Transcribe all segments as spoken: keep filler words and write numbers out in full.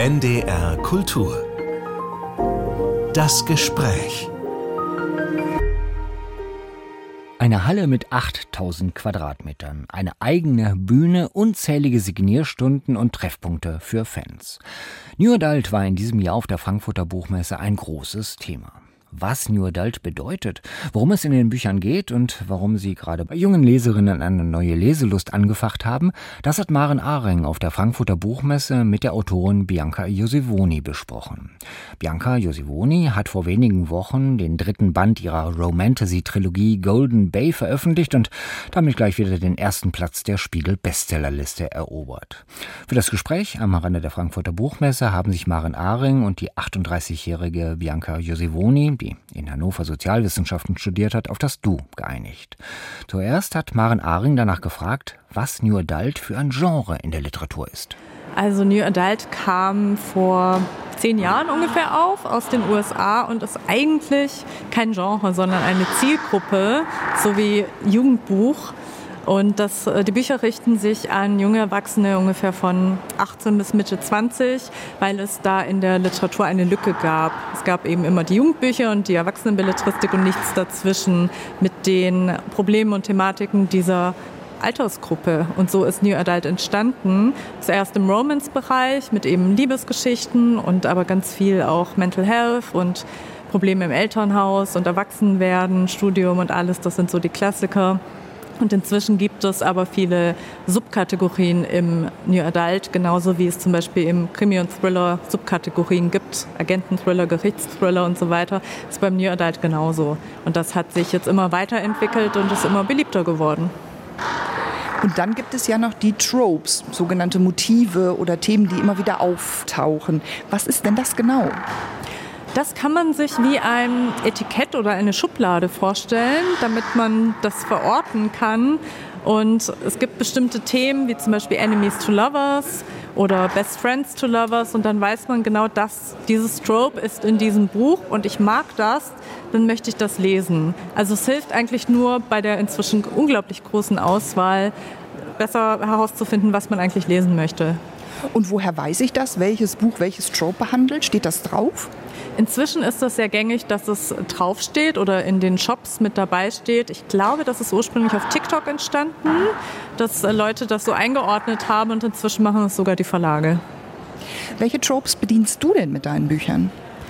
N D R Kultur. Das Gespräch. Eine Halle mit achttausend Quadratmetern, eine eigene Bühne, unzählige Signierstunden und Treffpunkte für Fans. New Adult war in diesem Jahr auf der Frankfurter Buchmesse ein großes Thema. Was New Adult bedeutet, worum es in den Büchern geht und warum sie gerade bei jungen Leserinnen eine neue Leselust angefacht haben, das hat Maren Ahring auf der Frankfurter Buchmesse mit der Autorin Bianca Iosivoni besprochen. Bianca Iosivoni hat vor wenigen Wochen den dritten Band ihrer Romantasy-Trilogie Golden Bay veröffentlicht und damit gleich wieder den ersten Platz der Spiegel-Bestsellerliste erobert. Für das Gespräch am Rande der Frankfurter Buchmesse haben sich Maren Ahring und die achtunddreißigjährige Bianca Iosivoni, die in Hannover Sozialwissenschaften studiert hat, auf das Du geeinigt. Zuerst hat Maren Ahring danach gefragt, was New Adult für ein Genre in der Literatur ist. Also New Adult kam vor zehn Jahren ungefähr auf aus den U S A und ist eigentlich kein Genre, sondern eine Zielgruppe, so wie Jugendbuch. Und das, die Bücher richten sich an junge Erwachsene ungefähr von achtzehn bis Mitte zwanzig, weil es da in der Literatur eine Lücke gab. Es gab eben immer die Jugendbücher und die Erwachsenenbelletristik und nichts dazwischen mit den Problemen und Thematiken dieser Altersgruppe. Und so ist New Adult entstanden. Zuerst im Romance-Bereich mit eben Liebesgeschichten und aber ganz viel auch Mental Health und Probleme im Elternhaus und Erwachsenwerden, Studium und alles. Das sind so die Klassiker. Und inzwischen gibt es aber viele Subkategorien im New Adult, genauso wie es zum Beispiel im Krimi- und Thriller Subkategorien gibt. Agenten-Thriller, Gerichtsthriller und so weiter. Das ist beim New Adult genauso. Und das hat sich jetzt immer weiterentwickelt und ist immer beliebter geworden. Und dann gibt es ja noch die Tropes, sogenannte Motive oder Themen, die immer wieder auftauchen. Was ist denn das genau? Das kann man sich wie ein Etikett oder eine Schublade vorstellen, damit man das verorten kann. Und es gibt bestimmte Themen, wie zum Beispiel Enemies to Lovers oder Best Friends to Lovers. Und dann weiß man genau, dass dieses Trope ist in diesem Buch und ich mag das, dann möchte ich das lesen. Also es hilft eigentlich nur bei der inzwischen unglaublich großen Auswahl, besser herauszufinden, was man eigentlich lesen möchte. Und woher weiß ich das? Welches Buch welches Trope behandelt? Steht das drauf? Inzwischen ist das sehr gängig, dass es draufsteht oder in den Shops mit dabei steht. Ich glaube, das ist ursprünglich auf TikTok entstanden, dass Leute das so eingeordnet haben und inzwischen machen es sogar die Verlage. Welche Tropes bedienst du denn mit deinen Büchern?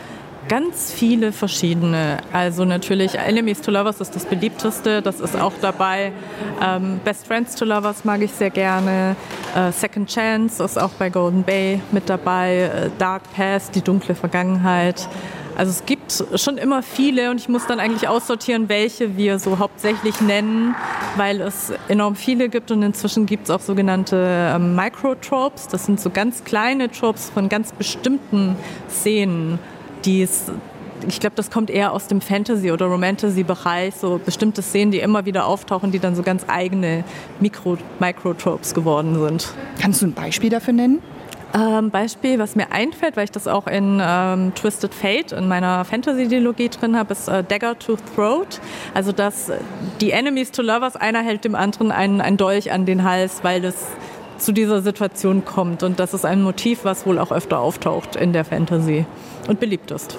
Ganz viele verschiedene. Also natürlich Enemies to Lovers ist das beliebteste, das ist auch dabei. Ähm, Best Friends to Lovers mag ich sehr gerne. Äh, Second Chance ist auch bei Golden Bay mit dabei. Äh, Dark Past, die dunkle Vergangenheit. Also es gibt schon immer viele und ich muss dann eigentlich aussortieren, welche wir so hauptsächlich nennen, weil es enorm viele gibt und inzwischen gibt es auch sogenannte ähm, Microtropes. Das sind so ganz kleine Tropes von ganz bestimmten Szenen. Dies, ich glaube, das kommt eher aus dem Fantasy- oder Romantasy-Bereich, so bestimmte Szenen, die immer wieder auftauchen, die dann so ganz eigene Mikro- Microtropes geworden sind. Kannst du ein Beispiel dafür nennen? Ähm, Beispiel, was mir einfällt, weil ich das auch in ähm, Twisted Fate, in meiner Fantasy-Dilogie drin habe, ist äh, Dagger to Throat. Also, dass die Enemies to Lovers, einer hält dem anderen einen, einen Dolch an den Hals, weil es zu dieser Situation kommt. Und das ist ein Motiv, was wohl auch öfter auftaucht in der Fantasy und beliebt ist.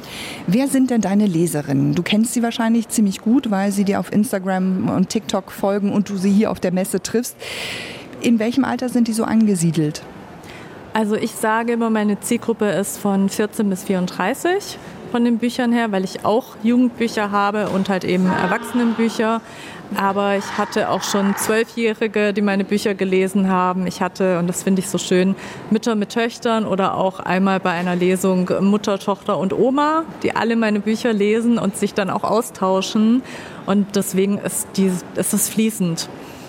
Wer sind denn deine Leserinnen? Du kennst sie wahrscheinlich ziemlich gut, weil sie dir auf Instagram und TikTok folgen und du sie hier auf der Messe triffst. In welchem Alter sind die so angesiedelt? Also ich sage immer, meine Zielgruppe ist von vierzehn bis vierunddreißig von den Büchern her, weil ich auch Jugendbücher habe und halt eben Erwachsenenbücher. Aber ich hatte auch schon Zwölfjährige, die meine Bücher gelesen haben. Ich hatte, und das finde ich so schön, Mütter mit Töchtern oder auch einmal bei einer Lesung Mutter, Tochter und Oma, die alle meine Bücher lesen und sich dann auch austauschen. Und deswegen ist, die, ist es fließend.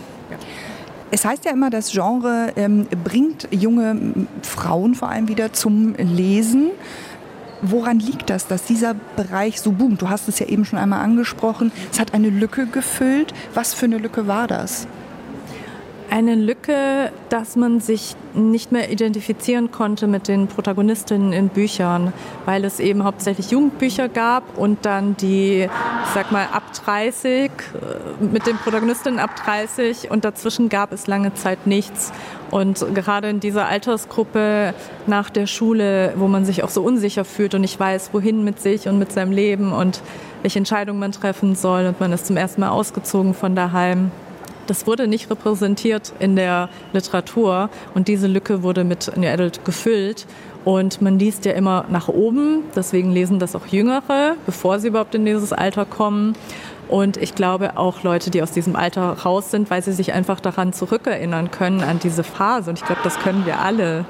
Es heißt ja immer, das Genre ähm, bringt junge Frauen vor allem wieder zum Lesen. Woran liegt das, dass dieser Bereich so boomt? Du hast es ja eben schon einmal angesprochen. Es hat eine Lücke gefüllt. Was für eine Lücke war das? Eine Lücke, dass man sich nicht mehr identifizieren konnte mit den Protagonistinnen in Büchern, weil es eben hauptsächlich Jugendbücher gab und dann die, ich sag mal, ab dreißig, mit den Protagonistinnen ab dreißig und dazwischen gab es lange Zeit nichts. Und gerade in dieser Altersgruppe nach der Schule, wo man sich auch so unsicher fühlt und nicht weiß, wohin mit sich und mit seinem Leben und welche Entscheidungen man treffen soll und man ist zum ersten Mal ausgezogen von daheim. Das wurde nicht repräsentiert in der Literatur und diese Lücke wurde mit New Adult gefüllt. Und man liest ja immer nach oben, deswegen lesen das auch Jüngere, bevor sie überhaupt in dieses Alter kommen. Und ich glaube auch Leute, die aus diesem Alter raus sind, weil sie sich einfach daran zurückerinnern können, an diese Phase. Und ich glaube, das können wir alle.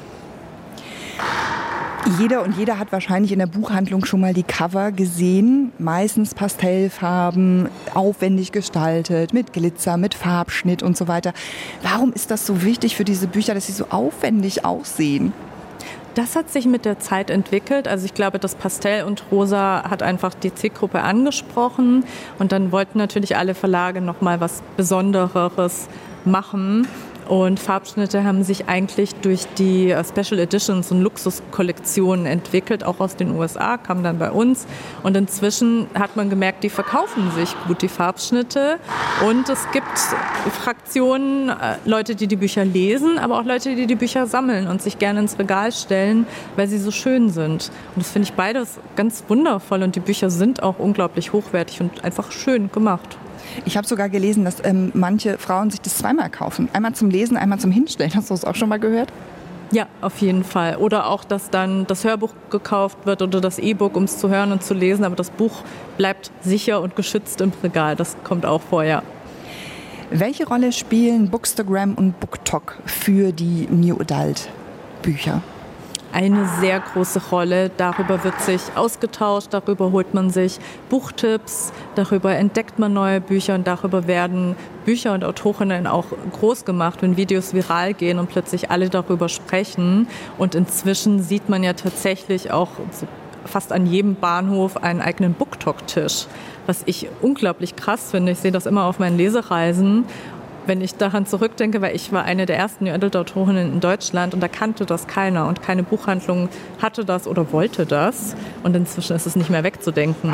Jeder und jeder hat wahrscheinlich in der Buchhandlung schon mal die Cover gesehen. Meistens Pastellfarben, aufwendig gestaltet, mit Glitzer, mit Farbschnitt und so weiter. Warum ist das so wichtig für diese Bücher, dass sie so aufwendig aussehen? Das hat sich mit der Zeit entwickelt. Also ich glaube, das Pastell und Rosa hat einfach die Zielgruppe angesprochen. Und dann wollten natürlich alle Verlage noch mal was Besondereres machen. Und Farbschnitte haben sich eigentlich durch die Special Editions und Luxuskollektionen entwickelt, auch aus den U S A, kamen dann bei uns. Und inzwischen hat man gemerkt, die verkaufen sich gut, die Farbschnitte. Und es gibt Fraktionen, Leute, die die Bücher lesen, aber auch Leute, die die Bücher sammeln und sich gerne ins Regal stellen, weil sie so schön sind. Und das finde ich beides ganz wundervoll. Und die Bücher sind auch unglaublich hochwertig und einfach schön gemacht. Ich habe sogar gelesen, dass ähm, manche Frauen sich das zweimal kaufen. Einmal zum Lesen, einmal zum Hinstellen. Hast du das auch schon mal gehört? Ja, auf jeden Fall. Oder auch, dass dann das Hörbuch gekauft wird oder das E-Book, um es zu hören und zu lesen. Aber das Buch bleibt sicher und geschützt im Regal. Das kommt auch vor, ja. Welche Rolle spielen Bookstagram und BookTok für die New Adult Bücher? Eine sehr große Rolle. Darüber wird sich ausgetauscht, darüber holt man sich Buchtipps, darüber entdeckt man neue Bücher und darüber werden Bücher und Autorinnen auch groß gemacht, wenn Videos viral gehen und plötzlich alle darüber sprechen. Und inzwischen sieht man ja tatsächlich auch so fast an jedem Bahnhof einen eigenen BookTok-Tisch, was ich unglaublich krass finde. Ich sehe das immer auf meinen Lesereisen. Wenn ich daran zurückdenke, weil ich war eine der ersten New Adult Autorinnen in Deutschland und da kannte das keiner und keine Buchhandlung hatte das oder wollte das und inzwischen ist es nicht mehr wegzudenken.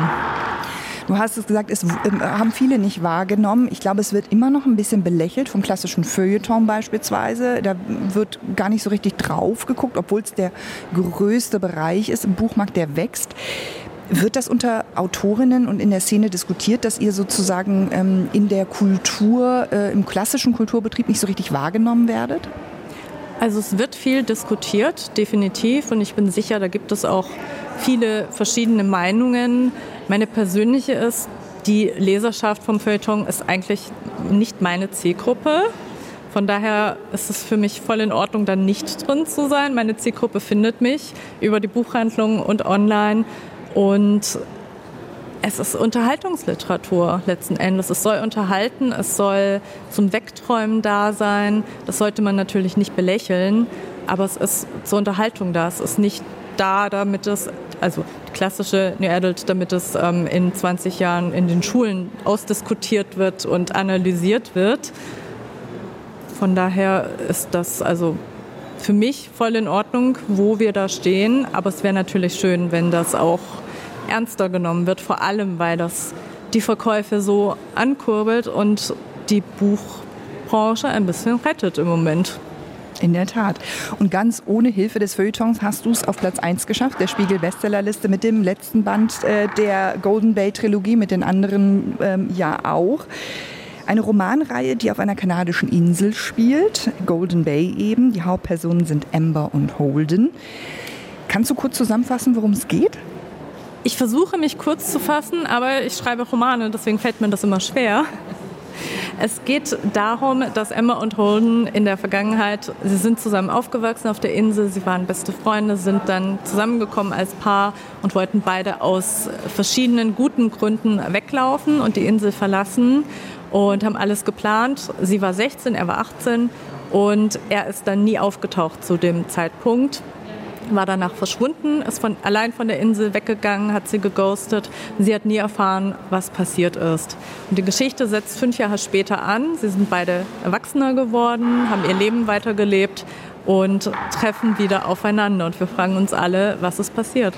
Du hast es gesagt, es haben viele nicht wahrgenommen. Ich glaube, es wird immer noch ein bisschen belächelt vom klassischen Feuilleton beispielsweise. Da wird gar nicht so richtig drauf geguckt, obwohl es der größte Bereich ist im Buchmarkt, der wächst. Wird das unter Autorinnen und in der Szene diskutiert, dass ihr sozusagen ähm, in der Kultur, äh, im klassischen Kulturbetrieb nicht so richtig wahrgenommen werdet? Also es wird viel diskutiert, definitiv. Und ich bin sicher, da gibt es auch viele verschiedene Meinungen. Meine persönliche ist, die Leserschaft vom Feuilleton ist eigentlich nicht meine Zielgruppe. Von daher ist es für mich voll in Ordnung, da nicht drin zu sein. Meine Zielgruppe findet mich über die Buchhandlung und online. Und es ist Unterhaltungsliteratur letzten Endes. Es soll unterhalten, es soll zum Wegträumen da sein. Das sollte man natürlich nicht belächeln, aber es ist zur Unterhaltung da. Es ist nicht da, damit es, also die klassische New Adult, damit es ähm, in zwanzig Jahren in den Schulen ausdiskutiert wird und analysiert wird. Von daher ist das also für mich voll in Ordnung, wo wir da stehen. Aber es wäre natürlich schön, wenn das auch ernster genommen wird, vor allem, weil das die Verkäufe so ankurbelt und die Buchbranche ein bisschen rettet im Moment. In der Tat. Und ganz ohne Hilfe des Feuilletons hast du es auf Platz eins geschafft, der Spiegel-Bestsellerliste mit dem letzten Band äh, der Golden Bay-Trilogie, mit den anderen ähm, ja auch. Eine Romanreihe, die auf einer kanadischen Insel spielt, Golden Bay eben. Die Hauptpersonen sind Amber und Holden. Kannst du kurz zusammenfassen, worum es geht? Ich versuche, mich kurz zu fassen, aber ich schreibe Romane, deswegen fällt mir das immer schwer. Es geht darum, dass Amber und Holden in der Vergangenheit, sie sind zusammen aufgewachsen auf der Insel, sie waren beste Freunde, sind dann zusammengekommen als Paar und wollten beide aus verschiedenen guten Gründen weglaufen und die Insel verlassen und haben alles geplant. Sie war sechzehn, er war achtzehn und er ist dann nie aufgetaucht zu dem Zeitpunkt. war danach verschwunden, ist von, allein von der Insel weggegangen, hat sie geghostet. Sie hat nie erfahren, was passiert ist. Und die Geschichte setzt fünf Jahre später an. Sie sind beide Erwachsener geworden, haben ihr Leben weitergelebt und treffen wieder aufeinander. Und wir fragen uns alle, was ist passiert.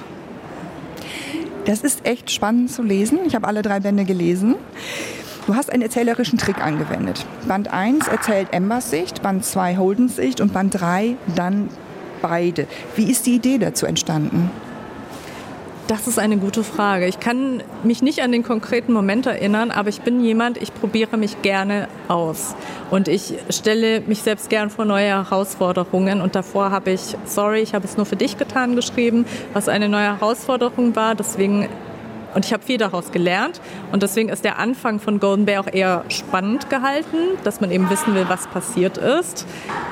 Das ist echt spannend zu lesen. Ich habe alle drei Bände gelesen. Du hast einen erzählerischen Trick angewendet. Band eins erzählt Ambers Sicht, Band zwei Holdens Sicht und Band drei dann beide. Wie ist die Idee dazu entstanden? Das ist eine gute Frage. Ich kann mich nicht an den konkreten Moment erinnern, aber ich bin jemand, ich probiere mich gerne aus. Und ich stelle mich selbst gern vor neue Herausforderungen. Und davor habe ich, sorry, ich habe es nur für dich getan, geschrieben, was eine neue Herausforderung war. Deswegen, und ich habe viel daraus gelernt. Und deswegen ist der Anfang von Golden Bear auch eher spannend gehalten, dass man eben wissen will, was passiert ist.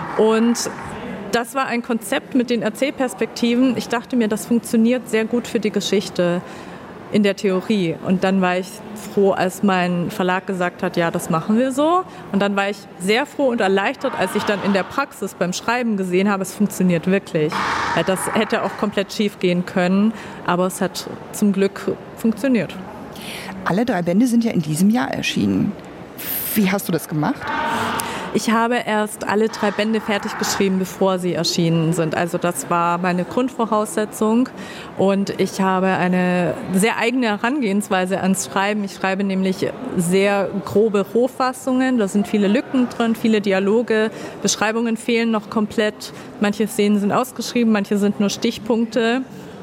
Und das war ein Konzept mit den Erzählperspektiven. Ich dachte mir, das funktioniert sehr gut für die Geschichte in der Theorie. Und dann war ich froh, als mein Verlag gesagt hat, ja, das machen wir so. Und dann war ich sehr froh und erleichtert, als ich dann in der Praxis beim Schreiben gesehen habe, es funktioniert wirklich. Das hätte auch komplett schief gehen können, aber es hat zum Glück funktioniert. Alle drei Bände sind ja in diesem Jahr erschienen. Wie hast du das gemacht? Ich habe erst alle drei Bände fertig geschrieben, bevor sie erschienen sind. Also das war meine Grundvoraussetzung und ich habe eine sehr eigene Herangehensweise ans Schreiben. Ich schreibe nämlich sehr grobe Rohfassungen, da sind viele Lücken drin, viele Dialoge, Beschreibungen fehlen noch komplett. Manche Szenen sind ausgeschrieben, manche sind nur Stichpunkte.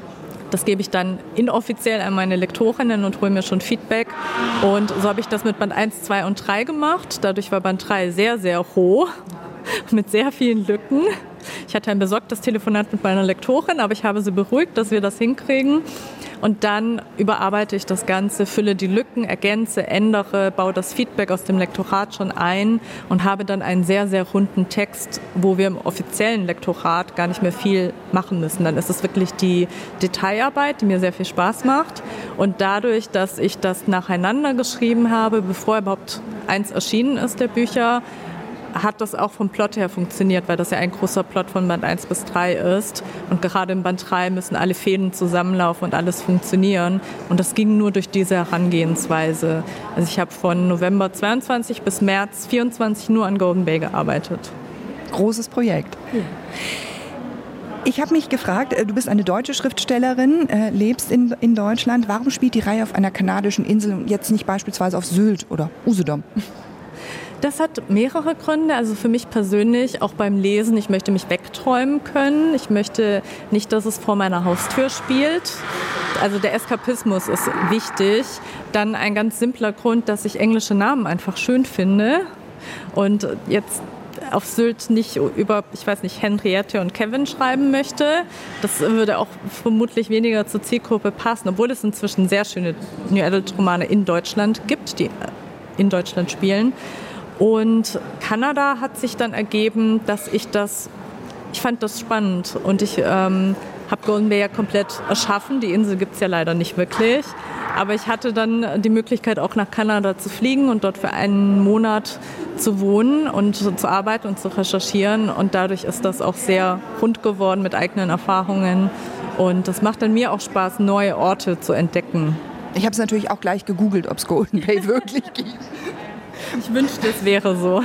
Das gebe ich dann inoffiziell an meine Lektorinnen und hole mir schon Feedback. Und so habe ich das mit Band eins, zwei und drei gemacht. Dadurch war Band drei sehr, sehr roh, mit sehr vielen Lücken. Ich hatte ein besorgtes Telefonat mit meiner Lektorin, aber ich habe sie beruhigt, dass wir das hinkriegen. Und dann überarbeite ich das Ganze, fülle die Lücken, ergänze, ändere, baue das Feedback aus dem Lektorat schon ein und habe dann einen sehr, sehr runden Text, wo wir im offiziellen Lektorat gar nicht mehr viel machen müssen. Dann ist es wirklich die Detailarbeit, die mir sehr viel Spaß macht. Und dadurch, dass ich das nacheinander geschrieben habe, bevor überhaupt eins erschienen ist, der Bücher, hat das auch vom Plot her funktioniert, weil das ja ein großer Plot von Band eins bis drei ist. Und gerade in Band drei müssen alle Fäden zusammenlaufen und alles funktionieren. Und das ging nur durch diese Herangehensweise. Also ich habe von November zweiundzwanzig bis März vierundzwanzig nur an Golden Bear gearbeitet. Großes Projekt. Ja. Ich habe mich gefragt, du bist eine deutsche Schriftstellerin, lebst in, in Deutschland. Warum spielt die Reihe auf einer kanadischen Insel und jetzt nicht beispielsweise auf Sylt oder Usedom? Das hat mehrere Gründe. Also für mich persönlich, auch beim Lesen, ich möchte mich wegträumen können. Ich möchte nicht, dass es vor meiner Haustür spielt. Also der Eskapismus ist wichtig. Dann ein ganz simpler Grund, dass ich englische Namen einfach schön finde. Und jetzt auf Sylt nicht über, ich weiß nicht, Henriette und Kevin schreiben möchte. Das würde auch vermutlich weniger zur Zielgruppe passen, obwohl es inzwischen sehr schöne New Adult Romane in Deutschland gibt, die in Deutschland spielen. Und Kanada hat sich dann ergeben, dass ich das, ich fand das spannend und ich ähm, habe Golden Bear ja komplett erschaffen. Die Insel gibt es ja leider nicht wirklich, aber ich hatte dann die Möglichkeit auch nach Kanada zu fliegen und dort für einen Monat zu wohnen und zu arbeiten und zu recherchieren und dadurch ist das auch sehr rund geworden mit eigenen Erfahrungen und das macht dann mir auch Spaß, neue Orte zu entdecken. Ich habe es natürlich auch gleich gegoogelt, ob es Golden Bear wirklich gibt. Ich wünschte, es wäre so.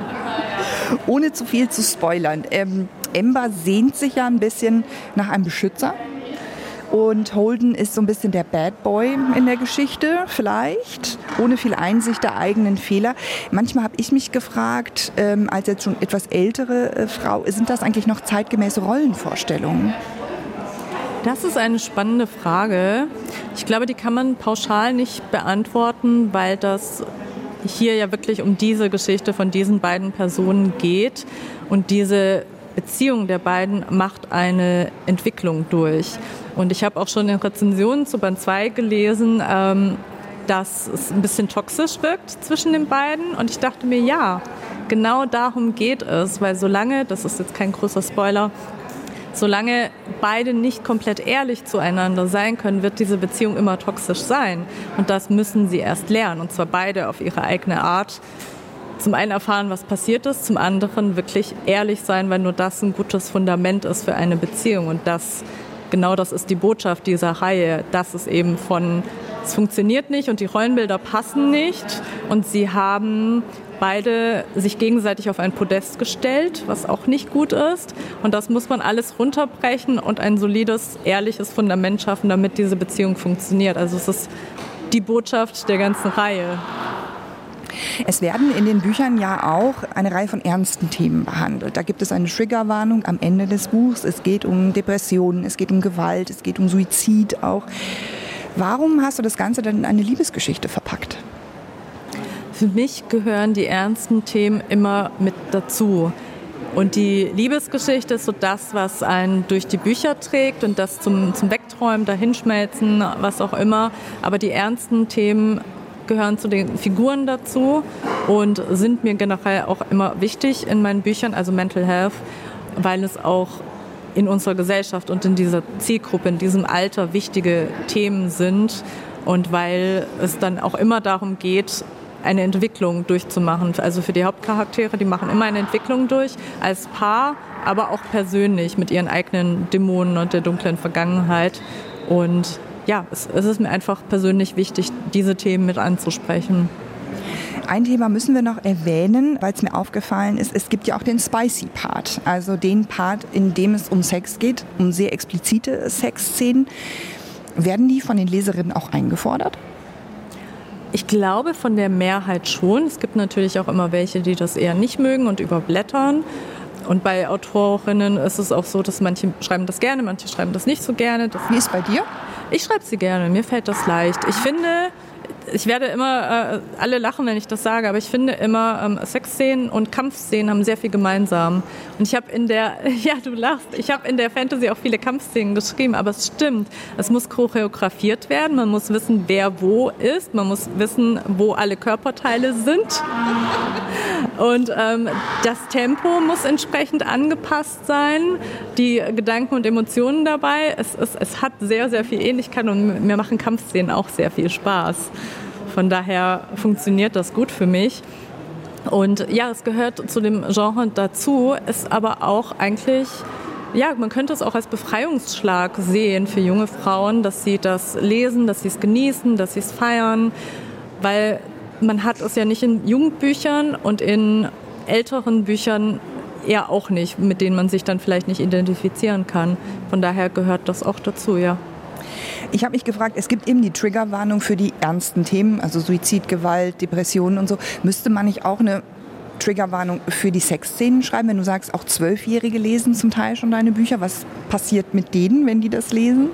Ohne zu viel zu spoilern. Ähm, Amber sehnt sich ja ein bisschen nach einem Beschützer. Und Holden ist so ein bisschen der Bad Boy in der Geschichte, vielleicht, ohne viel Einsicht der eigenen Fehler. Manchmal habe ich mich gefragt, ähm, als jetzt schon etwas ältere äh, Frau, sind das eigentlich noch zeitgemäße Rollenvorstellungen? Das ist eine spannende Frage. Ich glaube, die kann man pauschal nicht beantworten, weil das hier ja wirklich um diese Geschichte von diesen beiden Personen geht und diese Beziehung der beiden macht eine Entwicklung durch. Und ich habe auch schon in Rezensionen zu Band zwei gelesen, ähm, dass es ein bisschen toxisch wirkt zwischen den beiden und ich dachte mir, ja, genau darum geht es, weil solange, das ist jetzt kein großer Spoiler, solange beide nicht komplett ehrlich zueinander sein können, wird diese Beziehung immer toxisch sein. Und das müssen sie erst lernen. Und zwar beide auf ihre eigene Art zum einen erfahren, was passiert ist, zum anderen wirklich ehrlich sein, weil nur das ein gutes Fundament ist für eine Beziehung. Und das, genau das ist die Botschaft dieser Reihe, dass es eben von, es funktioniert nicht und die Rollenbilder passen nicht und sie haben beide sich gegenseitig auf ein Podest gestellt, was auch nicht gut ist. Und das muss man alles runterbrechen und ein solides, ehrliches Fundament schaffen, damit diese Beziehung funktioniert. Also es ist die Botschaft der ganzen Reihe. Es werden in den Büchern ja auch eine Reihe von ernsten Themen behandelt. Da gibt es eine Triggerwarnung am Ende des Buchs. Es geht um Depressionen, es geht um Gewalt, es geht um Suizid auch. Warum hast du das Ganze dann in eine Liebesgeschichte verpackt? Für mich gehören die ernsten Themen immer mit dazu. Und die Liebesgeschichte ist so das, was einen durch die Bücher trägt und das zum, zum Wegträumen, dahinschmelzen, was auch immer. Aber die ernsten Themen gehören zu den Figuren dazu und sind mir generell auch immer wichtig in meinen Büchern, also Mental Health, weil es auch in unserer Gesellschaft und in dieser Zielgruppe, in diesem Alter wichtige Themen sind und weil es dann auch immer darum geht, eine Entwicklung durchzumachen. Also für die Hauptcharaktere, die machen immer eine Entwicklung durch, als Paar, aber auch persönlich mit ihren eigenen Dämonen und der dunklen Vergangenheit. Und ja, es, es ist mir einfach persönlich wichtig, diese Themen mit anzusprechen. Ein Thema müssen wir noch erwähnen, weil es mir aufgefallen ist, es gibt ja auch den spicy Part, also den Part, in dem es um Sex geht, um sehr explizite Sexszenen. Werden die von den Leserinnen auch eingefordert? Ich glaube von der Mehrheit schon. Es gibt natürlich auch immer welche, die das eher nicht mögen und überblättern. Und bei Autorinnen ist es auch so, dass manche schreiben das gerne, manche schreiben das nicht so gerne. Das Wie ist es bei dir? Ich schreibe sie gerne, mir fällt das leicht. Ich finde, ich werde immer, äh, alle lachen, wenn ich das sage, aber ich finde immer, ähm, Sexszenen und Kampfszenen haben sehr viel gemeinsam. Und ich habe in der, ja du lachst, ich habe in der Fantasy auch viele Kampfszenen geschrieben, aber es stimmt, es muss choreografiert werden, man muss wissen, wer wo ist, man muss wissen, wo alle Körperteile sind. Und ähm, das Tempo muss entsprechend angepasst sein, die Gedanken und Emotionen dabei. Es, es, es hat sehr, sehr viel Ähnlichkeit und mir machen Kampfszenen auch sehr viel Spaß. Von daher funktioniert das gut für mich. Und ja, es gehört zu dem Genre dazu, ist aber auch eigentlich, ja, man könnte es auch als Befreiungsschlag sehen für junge Frauen, dass sie das lesen, dass sie es genießen, dass sie es feiern, weil man hat es ja nicht in Jugendbüchern und in älteren Büchern eher auch nicht, mit denen man sich dann vielleicht nicht identifizieren kann. Von daher gehört das auch dazu, ja. Ich habe mich gefragt, es gibt eben die Triggerwarnung für die ernsten Themen, also Suizid, Gewalt, Depressionen und so. Müsste man nicht auch eine Triggerwarnung für die Sexszenen schreiben, wenn du sagst, auch Zwölfjährige lesen zum Teil schon deine Bücher? Was passiert mit denen, wenn die das lesen?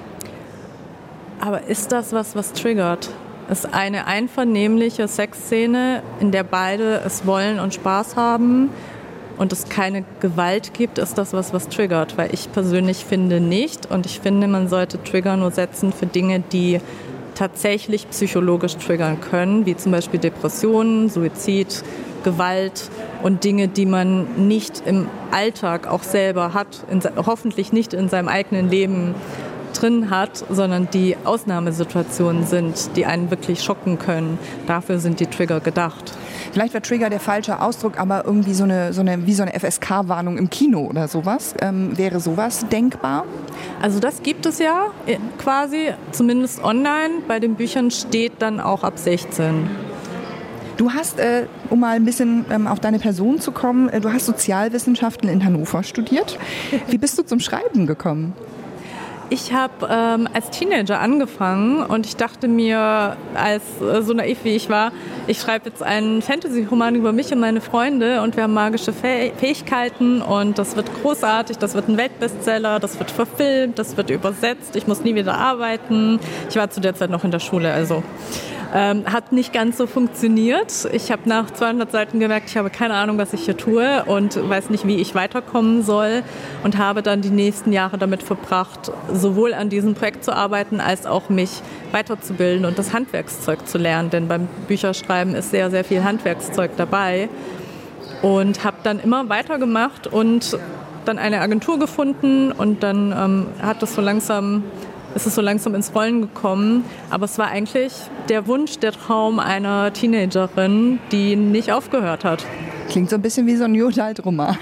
Aber ist das was, was triggert? Es ist eine einvernehmliche Sexszene, in der beide es wollen und Spaß haben und es keine Gewalt gibt, ist das was, was triggert. Weil ich persönlich finde nicht und ich finde, man sollte Trigger nur setzen für Dinge, die tatsächlich psychologisch triggern können, wie zum Beispiel Depressionen, Suizid, Gewalt und Dinge, die man nicht im Alltag auch selber hat, in, hoffentlich nicht in seinem eigenen Leben drin hat, sondern die Ausnahmesituationen sind, die einen wirklich schocken können. Dafür sind die Trigger gedacht. Vielleicht war Trigger der falsche Ausdruck, aber irgendwie so eine, so eine, wie so eine F S K-Warnung im Kino oder sowas. Ähm, wäre sowas denkbar? Also das gibt es ja quasi, zumindest online. Bei den Büchern steht dann auch ab sechzehn. Du hast, äh, um mal ein bisschen ähm, auf deine Person zu kommen, äh, du hast Sozialwissenschaften in Hannover studiert. Wie bist du zum Schreiben gekommen? Ich habe ähm, als Teenager angefangen und ich dachte mir, als äh, so naiv wie ich war, ich schreibe jetzt einen Fantasy-Roman über mich und meine Freunde und wir haben magische Fäh- Fähigkeiten und das wird großartig, das wird ein Weltbestseller, das wird verfilmt, das wird übersetzt, ich muss nie wieder arbeiten. Ich war zu der Zeit noch in der Schule, also ähm, hat nicht ganz so funktioniert. Ich habe nach zweihundert Seiten gemerkt, ich habe keine Ahnung, was ich hier tue und weiß nicht, wie ich weiterkommen soll und habe dann die nächsten Jahre damit verbracht, sowohl an diesem Projekt zu arbeiten, als auch mich weiterzubilden und das Handwerkszeug zu lernen. Denn beim Bücherschreiben ist sehr, sehr viel Handwerkszeug dabei. Und habe dann immer weitergemacht und dann eine Agentur gefunden und dann ähm, hat das so langsam ist es so langsam ins Rollen gekommen. Aber es war eigentlich der Wunsch, der Traum einer Teenagerin, die nicht aufgehört hat. Klingt so ein bisschen wie so ein New Adult-Roman.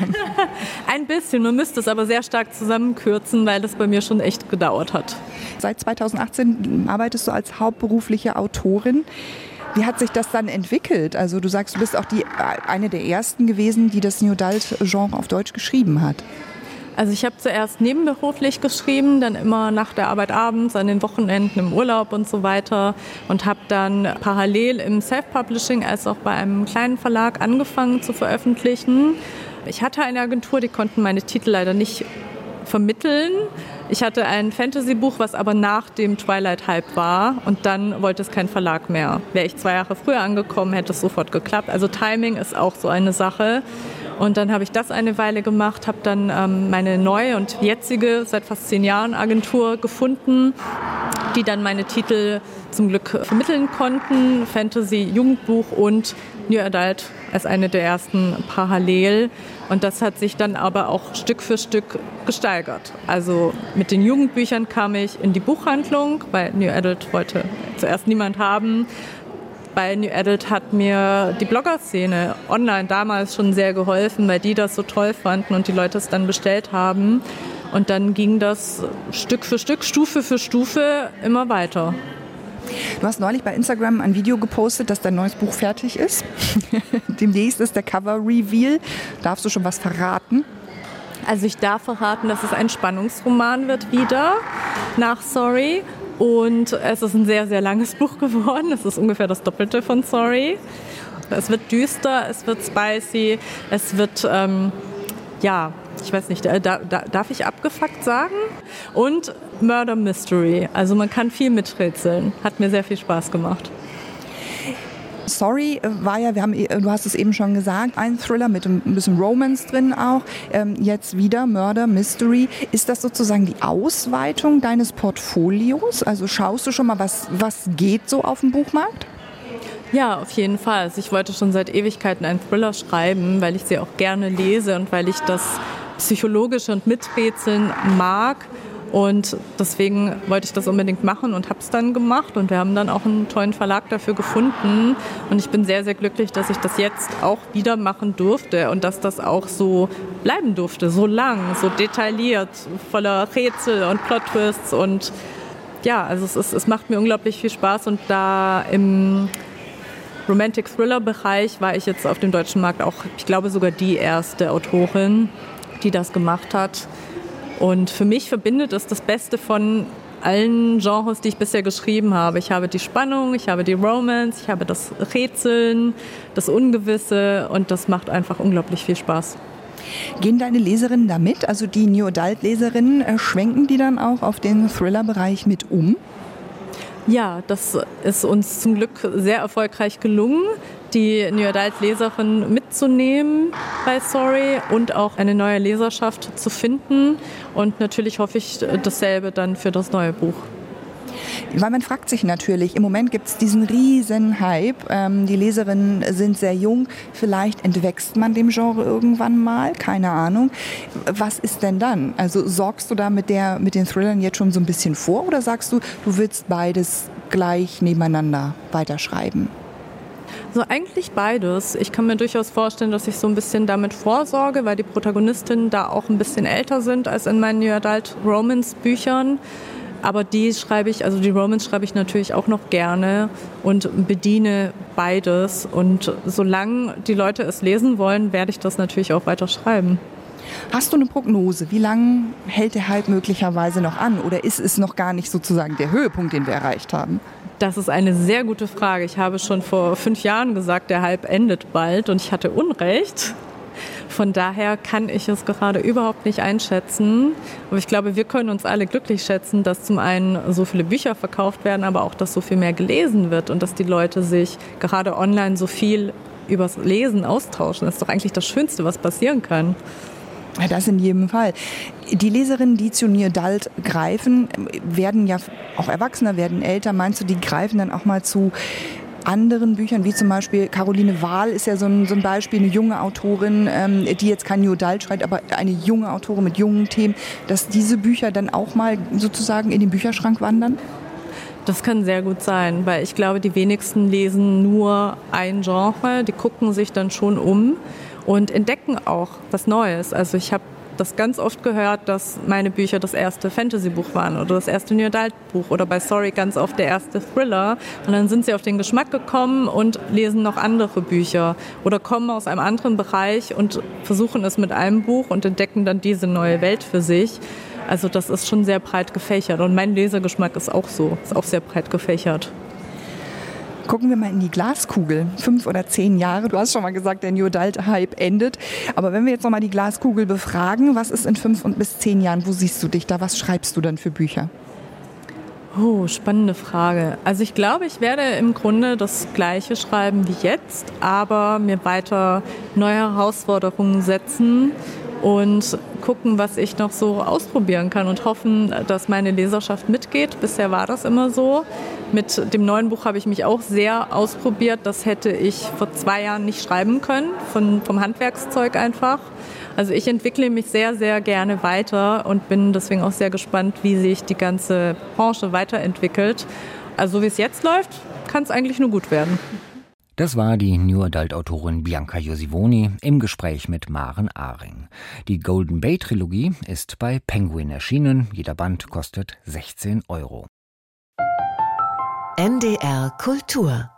Ein bisschen, man müsste es aber sehr stark zusammenkürzen, weil das bei mir schon echt gedauert hat. Seit zweitausendachtzehn arbeitest du als hauptberufliche Autorin. Wie hat sich das dann entwickelt? Also du sagst, du bist auch die, eine der ersten gewesen, die das New Adult-Genre auf Deutsch geschrieben hat. Also ich habe zuerst nebenberuflich geschrieben, dann immer nach der Arbeit abends, an den Wochenenden, im Urlaub und so weiter und habe dann parallel im Self-Publishing als auch bei einem kleinen Verlag angefangen zu veröffentlichen. Ich hatte eine Agentur, die konnten meine Titel leider nicht vermitteln. Ich hatte ein Fantasy-Buch, was aber nach dem Twilight-Hype war und dann wollte es kein Verlag mehr. Wäre ich zwei Jahre früher angekommen, hätte es sofort geklappt. Also Timing ist auch so eine Sache. Und dann habe ich das eine Weile gemacht, habe dann ähm, meine neue und jetzige, seit fast zehn Jahren Agentur gefunden, die dann meine Titel zum Glück vermitteln konnten. Fantasy, Jugendbuch und New Adult als eine der ersten parallel. Und das hat sich dann aber auch Stück für Stück gesteigert. Also mit den Jugendbüchern kam ich in die Buchhandlung, weil New Adult wollte zuerst niemand haben. Bei New Adult hat mir die Blogger-Szene online damals schon sehr geholfen, weil die das so toll fanden und die Leute es dann bestellt haben. Und dann ging das Stück für Stück, Stufe für Stufe immer weiter. Du hast neulich bei Instagram ein Video gepostet, dass dein neues Buch fertig ist. Demnächst ist der Cover-Reveal. Darfst du schon was verraten? Also ich darf verraten, dass es ein Spannungsroman wird wieder nach Sorry. Und es ist ein sehr, sehr langes Buch geworden. Es ist ungefähr das Doppelte von Sorry. Es wird düster, es wird spicy, es wird, ähm, ja, ich weiß nicht, da, da, darf ich abgefuckt sagen? Und Murder Mystery. Also man kann viel miträtseln. Hat mir sehr viel Spaß gemacht. Sorry war ja, wir haben, du hast es eben schon gesagt, ein Thriller mit ein bisschen Romance drin auch. Ähm, jetzt wieder Murder Mystery. Ist das sozusagen die Ausweitung deines Portfolios? Also schaust du schon mal, was, was geht so auf dem Buchmarkt? Ja, auf jeden Fall. Also ich wollte schon seit Ewigkeiten einen Thriller schreiben, weil ich sie auch gerne lese und weil ich das Psychologische und Miträtseln mag. Und deswegen wollte ich das unbedingt machen und habe es dann gemacht. Und wir haben dann auch einen tollen Verlag dafür gefunden. Und ich bin sehr, sehr glücklich, dass ich das jetzt auch wieder machen durfte und dass das auch so bleiben durfte, so lang, so detailliert, voller Rätsel und Plot-Twists. Und ja, also es, ist, es macht mir unglaublich viel Spaß. Und da im Romantic-Thriller-Bereich war ich jetzt auf dem deutschen Markt auch, ich glaube, sogar die erste Autorin, die das gemacht hat. Und für mich verbindet es das Beste von allen Genres, die ich bisher geschrieben habe. Ich habe die Spannung, ich habe die Romance, ich habe das Rätseln, das Ungewisse und das macht einfach unglaublich viel Spaß. Gehen deine Leserinnen da mit? Also die New Adult-Leserinnen, äh, schwenken die dann auch auf den Thriller-Bereich mit um? Ja, das ist uns zum Glück sehr erfolgreich gelungen, die New Adult-Leserin mitzunehmen bei Sorry und auch eine neue Leserschaft zu finden. Und natürlich hoffe ich dasselbe dann für das neue Buch. Weil man fragt sich natürlich, im Moment gibt es diesen riesen Hype, ähm, die Leserinnen sind sehr jung, vielleicht entwächst man dem Genre irgendwann mal, keine Ahnung. Was ist denn dann? Also sorgst du da mit, der, mit den Thrillern jetzt schon so ein bisschen vor oder sagst du, du willst beides gleich nebeneinander weiterschreiben? Also eigentlich beides. Ich kann mir durchaus vorstellen, dass ich so ein bisschen damit vorsorge, weil die Protagonistinnen da auch ein bisschen älter sind als in meinen New Adult Romance Büchern. Aber die schreibe ich, also die Romance schreibe ich natürlich auch noch gerne und bediene beides. Und solange die Leute es lesen wollen, werde ich das natürlich auch weiter schreiben. Hast du eine Prognose? Wie lange hält der Hype möglicherweise noch an? Oder ist es noch gar nicht sozusagen der Höhepunkt, den wir erreicht haben? Das ist eine sehr gute Frage. Ich habe schon vor fünf Jahren gesagt, der Hype endet bald und ich hatte Unrecht. Von daher kann ich es gerade überhaupt nicht einschätzen. Aber ich glaube, wir können uns alle glücklich schätzen, dass zum einen so viele Bücher verkauft werden, aber auch, dass so viel mehr gelesen wird und dass die Leute sich gerade online so viel übers Lesen austauschen. Das ist doch eigentlich das Schönste, was passieren kann. Ja, das in jedem Fall. Die Leserinnen, die zu New Adult greifen, werden ja auch erwachsener, werden älter. Meinst du, die greifen dann auch mal zu anderen Büchern, wie zum Beispiel Caroline Wahl ist ja so ein, so ein Beispiel, eine junge Autorin, ähm, die jetzt kein New Adult schreibt, aber eine junge Autorin mit jungen Themen, dass diese Bücher dann auch mal sozusagen in den Bücherschrank wandern? Das kann sehr gut sein, weil ich glaube, die wenigsten lesen nur ein Genre, die gucken sich dann schon um und entdecken auch was Neues. Also ich habe das ganz oft gehört, dass meine Bücher das erste Fantasy-Buch waren oder das erste New Adult-Buch oder bei Sorry ganz oft der erste Thriller. Und dann sind sie auf den Geschmack gekommen und lesen noch andere Bücher oder kommen aus einem anderen Bereich und versuchen es mit einem Buch und entdecken dann diese neue Welt für sich. Also das ist schon sehr breit gefächert und mein Lesegeschmack ist auch so, ist auch sehr breit gefächert. Gucken wir mal in die Glaskugel. Fünf oder zehn Jahre, du hast schon mal gesagt, der New Adult-Hype endet. Aber wenn wir jetzt noch mal die Glaskugel befragen, was ist in fünf und bis zehn Jahren? Wo siehst du dich da? Was schreibst du dann für Bücher? Oh, spannende Frage. Also ich glaube, ich werde im Grunde das Gleiche schreiben wie jetzt, aber mir weiter neue Herausforderungen setzen und gucken, was ich noch so ausprobieren kann und hoffen, dass meine Leserschaft mitgeht. Bisher war das immer so. Mit dem neuen Buch habe ich mich auch sehr ausprobiert. Das hätte ich vor zwei Jahren nicht schreiben können, von, vom Handwerkszeug einfach. Also ich entwickle mich sehr, sehr gerne weiter und bin deswegen auch sehr gespannt, wie sich die ganze Branche weiterentwickelt. Also so wie es jetzt läuft, kann es eigentlich nur gut werden. Das war die New Adult-Autorin Bianca Josivoni im Gespräch mit Maren Ahring. Die Golden Bay-Trilogie ist bei Penguin erschienen. Jeder Band kostet sechzehn Euro. N D R Kultur